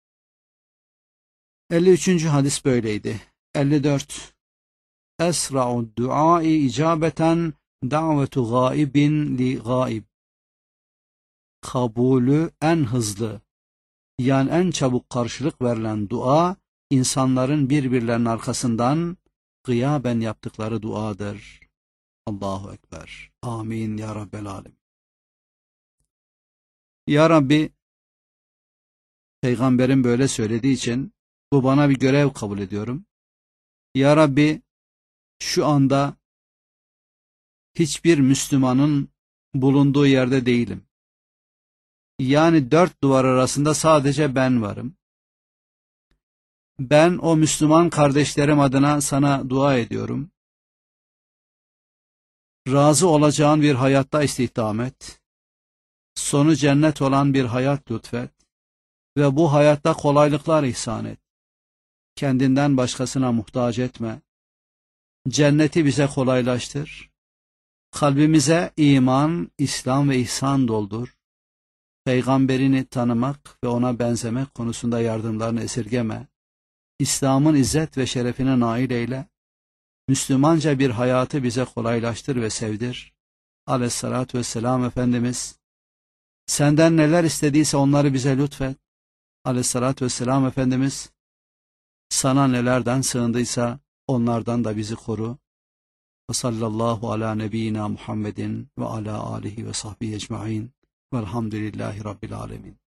elli üçüncü hadis böyleydi. elli dört. Esra'u duai icabeten davetu gaibin li gaib. Kabulü en hızlı, yani en çabuk karşılık verilen dua, insanların birbirlerinin arkasından gıyaben yaptıkları duadır. Allahu Ekber. Amin ya Rabbel Alem. Ya Rabbi, Peygamberin böyle söylediği için Bu bana bir görev kabul ediyorum. Ya Rabbi, şu anda hiçbir Müslümanın bulunduğu yerde değilim. Yani dört duvar arasında sadece ben varım. Ben o Müslüman kardeşlerim adına sana dua ediyorum. Razı olacağın bir hayatta istihdam et. Sonu cennet olan bir hayat lütfet. Ve bu hayatta kolaylıklar ihsan et. Kendinden başkasına muhtaç etme. Cenneti bize kolaylaştır. Kalbimize iman, İslam ve ihsan doldur. Peygamberini tanımak ve ona benzemek konusunda yardımlarını esirgeme. İslam'ın izzet ve şerefine nail eyle. Müslümanca bir hayatı bize kolaylaştır ve sevdir. Aleyhissalatü vesselam Efendimiz, senden neler istediyse onları bize lütfet. Aleyhissalatü vesselam Efendimiz, sana nelerden sığındıysa onlardan da bizi koru. Ve sallallahu ala nebiyyina Muhammedin ve ala alihi ve sahbihi ecma'in. Velhamdülillahi Rabbil alemin.